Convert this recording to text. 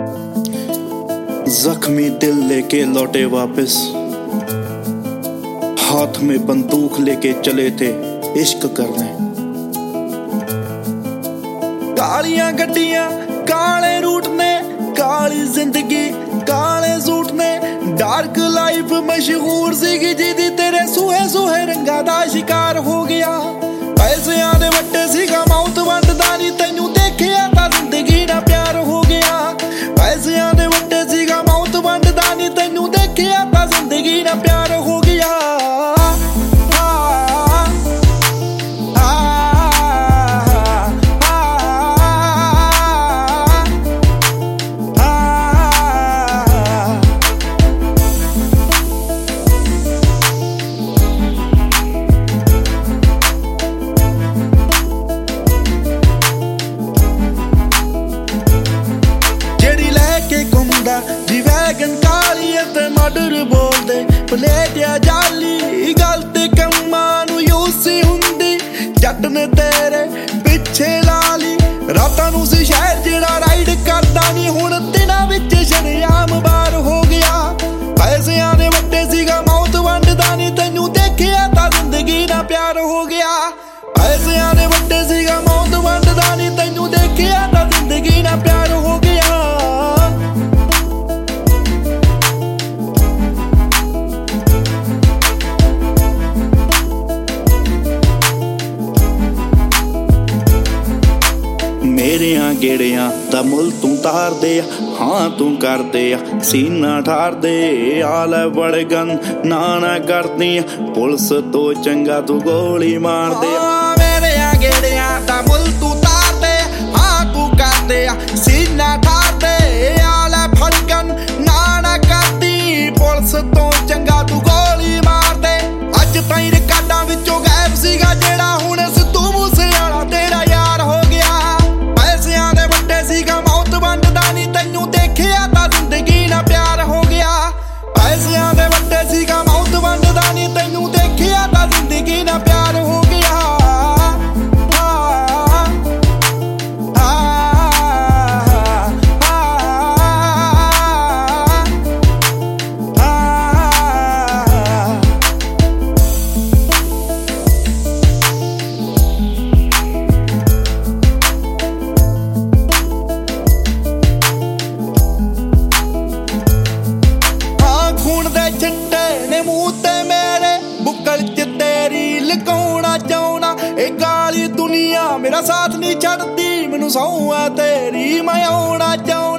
जख्मी दिल लेके लौटे वापस, हाथ में बंदूक लेके चले थे इश्क करने। कालियां गड्डियां काले रूट ने, काली जिंदगी काले सूट ने, डार्क लाइफ मशहूर सीगी जिदी तेरे सूहे सूहे रंगा दा शिकार हो गया। पैसियां दे वट्टे सीगा मौत वंडदा नी, तैनू देखिया तां जिंदगी ना प्यार हो गया। पैसियां दे वट्टे सीगा मौत वंडदा नी, तैनू देखिया तां जिंदगी ना प्यार हो गया। जी वैगन काली ते मर्डर बोलदे, पलेटिया जाली गलत कम्मां नूं यूसी हुंदी। जट ने तेरे पिछे ला ली रातां नूं सी शहर जेड़ा राइड करदा नी, हुण दिनां विच शरेआम बार हो गया। पैसियां दे वट्टे सीगा मौत वंडदा नी, तैनू देखिया तां जिंदगी ना प्यार हो गया। पैसियां दे वट्टे सीगा मौत वंडदा नी, तैनू देखिया तां जिंदगी ना प्यार हो गया। मेरियां गेड़ियां दा मुल तू तार दे, हाँ तू कर दे सीना ठार दे। आल बड़गन ना करदी, पुलिस तो चंगा तू गोली मार दे। मेरियां गेड़ियां दा मुल तू तार दे, हाँ तू कर दे सीना ठार दे। आल बड़गन ना करदी, पुलिस तो चंगा तू गोली मार दे। अज ताईं रिकार्डां विचों गायब सीगा जेड़ा, हुण सिद्धू मूसेवाला तेरा यार हो गया। सीगा मौत वंडदा नी, तैनू देखिया तां जिंदगी ना प्यार हो गया। पैसियां दे वट्टे सीगा मौत वंडदा नी, तैनू देखिया तां जिंदगी ना प्यार हो गया। बुक्कल च तेरी लुकाउणा चाहुणा, ए गाली दुनिया मेरा साथ नहीं छड्डदी, मैनू सौं है तेरी मैं आउणा चाहुणा।